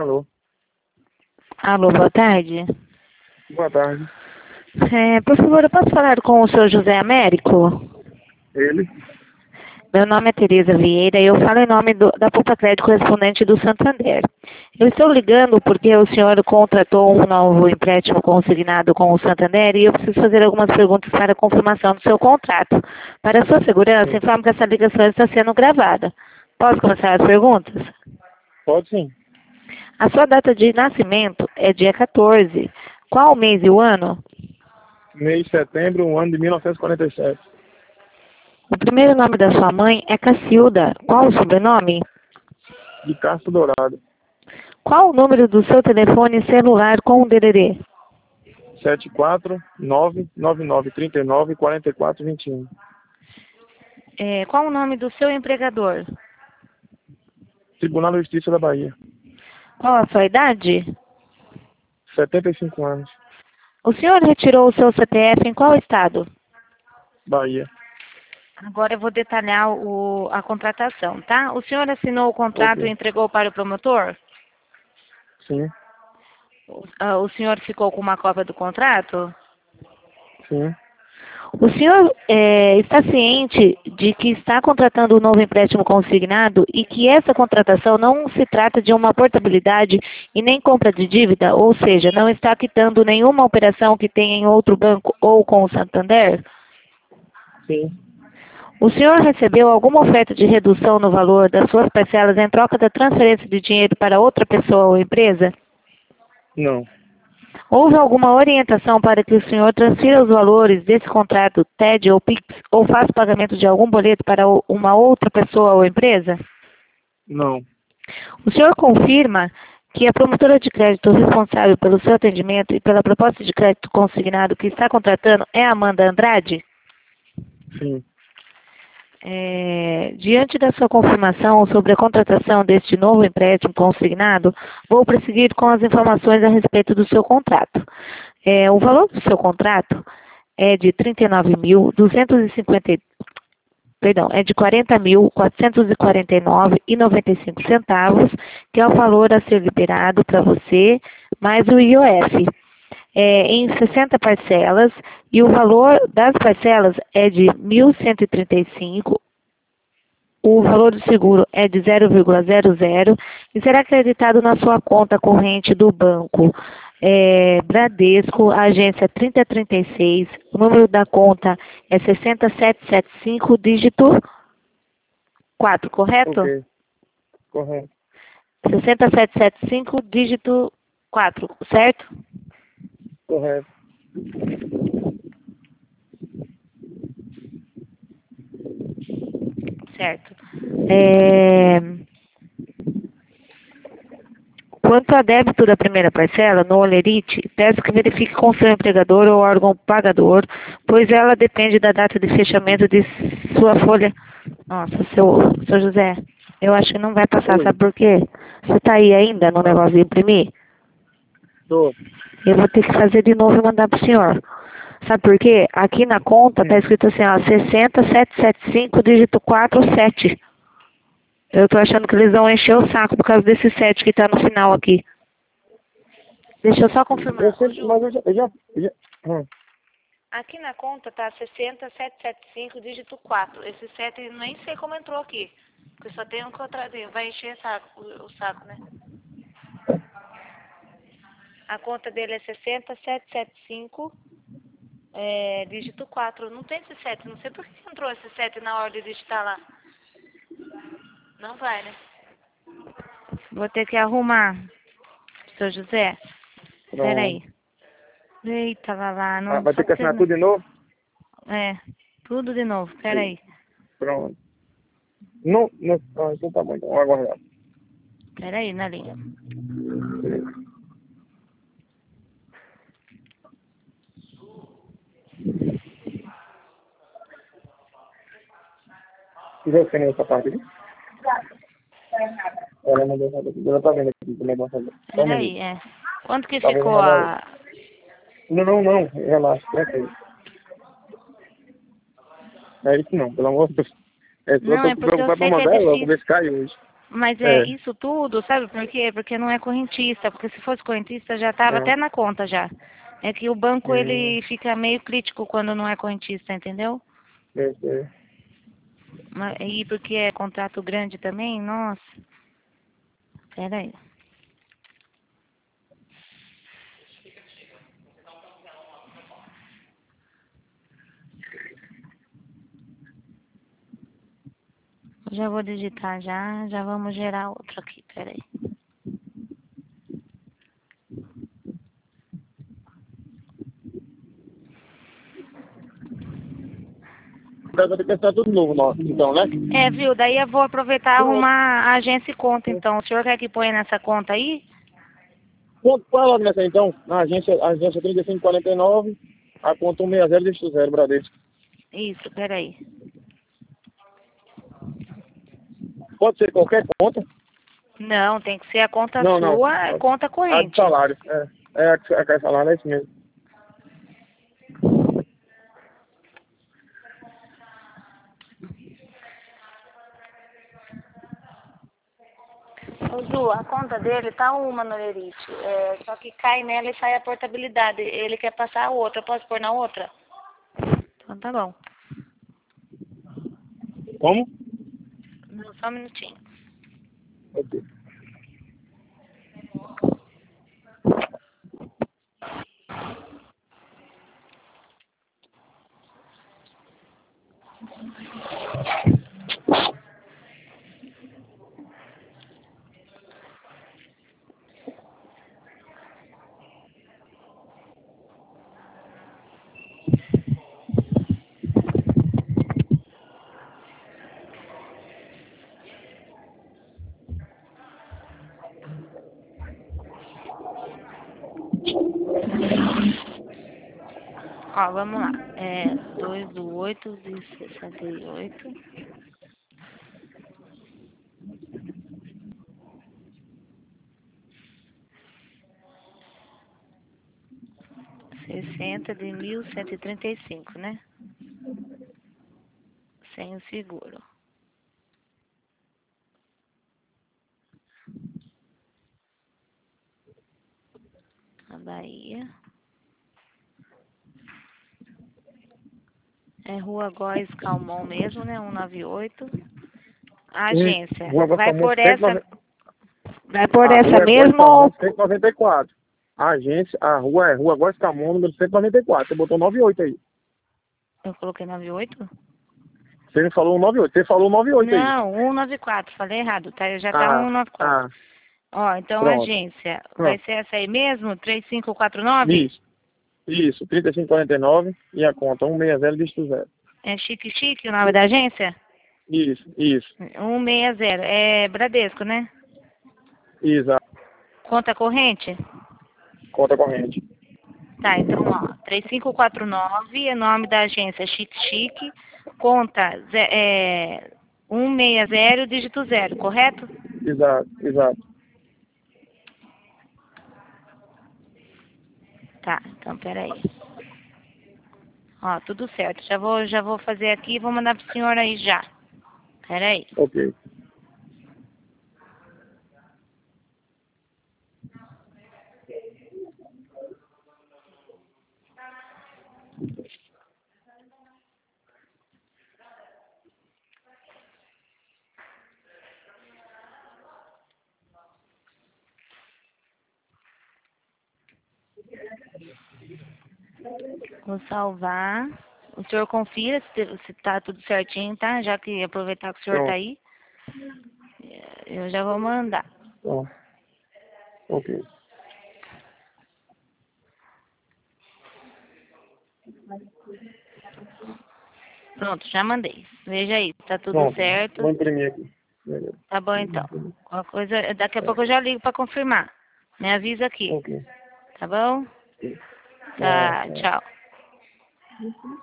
Alô, Alô, boa tarde. boa tarde. Por favor, eu posso falar com o senhor José Américo? Ele? Meu nome é Tereza Vieira e eu falo em nome da Poupa Crédito correspondente do Santander. Eu estou ligando porque o senhor contratou um novo empréstimo consignado com o Santander e eu preciso fazer algumas perguntas para a confirmação do seu contrato. Para a sua segurança, Sim. informo que essa ligação está sendo gravada. Posso começar as perguntas? Pode sim. A sua data de nascimento é dia 14. Qual o mês e o ano? Mês de setembro, um ano de 1947. O primeiro nome da sua mãe é Cacilda. Qual o sobrenome? De Castro Dourado. Qual o número do seu telefone celular com o DDD? 74999394421. Qual o nome do seu empregador? Tribunal de Justiça da Bahia. Qual a sua idade? 75 anos. O senhor retirou o seu CPF em qual estado? Bahia. Agora eu vou detalhar a contratação, tá? O senhor assinou o contrato Ok. e entregou para o promotor? Sim. O senhor ficou com uma cópia do contrato? Sim. O senhor está ciente de que está contratando um novo empréstimo consignado e que essa contratação não se trata de uma portabilidade e nem compra de dívida, ou seja, não está quitando nenhuma operação que tenha em outro banco ou com o Santander? Sim. O senhor recebeu alguma oferta de redução no valor das suas parcelas em troca da transferência de dinheiro para outra pessoa ou empresa? Não. Houve alguma orientação para que o senhor transfira os valores desse contrato TED ou PIX ou faça o pagamento de algum boleto para uma outra pessoa ou empresa? Não. O senhor confirma que a promotora de crédito responsável pelo seu atendimento e pela proposta de crédito consignado que está contratando é a Amanda Andrade? Sim. Diante da sua confirmação sobre a contratação deste novo empréstimo consignado, vou prosseguir com as informações a respeito do seu contrato. O valor do seu contrato é de 39.250, perdão, é de 40.449,95 centavos, que é o valor a ser liberado para você, mais o IOF. Em 60 parcelas, e o valor das parcelas é de 1.135. O valor do seguro é de 0,00 e será acreditado na sua conta corrente do banco Bradesco, agência 3036. O número da conta é 60775, dígito 4, correto? Ok. Correto. 60775, dígito 4, certo? Correto. Certo. Quanto ao débito da primeira parcela, no Olerite, peço que verifique com seu empregador ou órgão pagador, pois ela depende da data de fechamento de sua folha. Nossa, seu José, eu acho que não vai passar, Oi. sabe por quê? Você está aí ainda no Ah, negócio de imprimir? tô. Eu vou ter que fazer de novo e mandar pro senhor. Sabe por quê? Aqui na conta tá escrito assim, ó, 60775, dígito 47. Eu tô achando que eles vão encher o saco por causa desse 7 que tá no final aqui. Deixa eu só confirmar. Ô, Ju, Mas eu já. aqui na conta tá 60775, dígito 4. Esse 7 nem sei como entrou aqui. Porque só tem um quadradinho. Vai encher o saco, né? A conta dele é 60775, dígito 4. Não tem esse 7. Não sei por que entrou esse 7 na hora de digitar lá. Não vai, né? Vou ter que arrumar. Seu José, Pronto. peraí. Eita, lá, não Vai ter que pode ser. assinar tudo de novo? Tudo de novo. Sim. Peraí. Pronto. Não, não. Ah, então tá bom. Então, vou aguardar. Peraí, na linha. E você nessa parte aqui? Ela mandou saber aqui. Ela tá vendo aqui como é bom saber. Só um Peraí, minuto. Quanto que Tá vendo ficou ela aí? a... Não. Relaxa. Tranquilo. Não é isso não, pelo amor de Deus. Eu Não, tô é porque eu preocupado pra sei que é mandar ela, vou difícil. ver se cai hoje. Mas É. isso tudo, sabe por quê? Porque não é correntista, porque se fosse correntista já estava Ah, até na conta já. É que o banco hum, ele fica meio crítico quando não é correntista, entendeu? é. E porque é contrato grande também, nossa. Pera aí. Eu já vou digitar já vamos gerar outro aqui, pera aí. Vai ter que testar tudo novo, então, né? É, viu? Daí eu vou aproveitar e Pronto. arrumar a agência e conta, então. O senhor quer que ponha nessa conta aí? Qual é logo nessa então? Na agência 3549, a conta 160 dígito 0, Bradesco. Isso, pera aí. Pode ser qualquer conta? Não, tem que ser a conta Não, não. sua, é conta A de corrente. salário. A de salário, é isso mesmo. Ô, Ju, a conta dele tá uma no Lerite. Só que cai nela e sai a portabilidade. Ele quer passar a outra. Posso pôr na outra? Então tá bom. Como? Não, só um minutinho. Ok. Ó, vamos lá. 2 do 8 de 68. 60 de 1.135, né? Sem o seguro. A Bahia. É Rua Góes Calmon mesmo, né? 198. A agência. Rua Vai Guacamole por essa. 190. Vai por A essa rua é mesmo Guacamole ou 194. A agência, a rua é Rua Guacamole, número 194. Você botou 98 aí. eu coloquei 98? Você não falou 98, você falou 98 aí. Não, 194. Falei errado, tá? Já tá Ah, 194. ah, Ó, então a pronto. agência vai Pronto. ser essa aí mesmo? 3549? Isso, 3549 e a conta 160 dígito 0. É Chique Chique o nome da agência? Isso. 160. É Bradesco, né? Exato. Conta corrente? Conta corrente. Tá, então, ó, 3549 é nome da agência Chique Chique, conta 160, dígito 0, correto? Exato. Tá, então peraí. Ó, tudo certo. Já vou fazer aqui e vou mandar pro senhor aí já. Peraí. Ok. Vou salvar. O senhor confira se tá tudo certinho, tá? Já que aproveitar que o senhor tá Pronto. aí, eu já vou mandar. Ó, ok. Pronto, já mandei. Veja aí, tá tudo Pronto. certo. Vou imprimir aqui. Beleza. Tá bom então. Qualquer coisa, daqui a pouco eu já ligo pra confirmar. Me avisa aqui, Ok. tá bom? Ah, Tá, tá. tchau.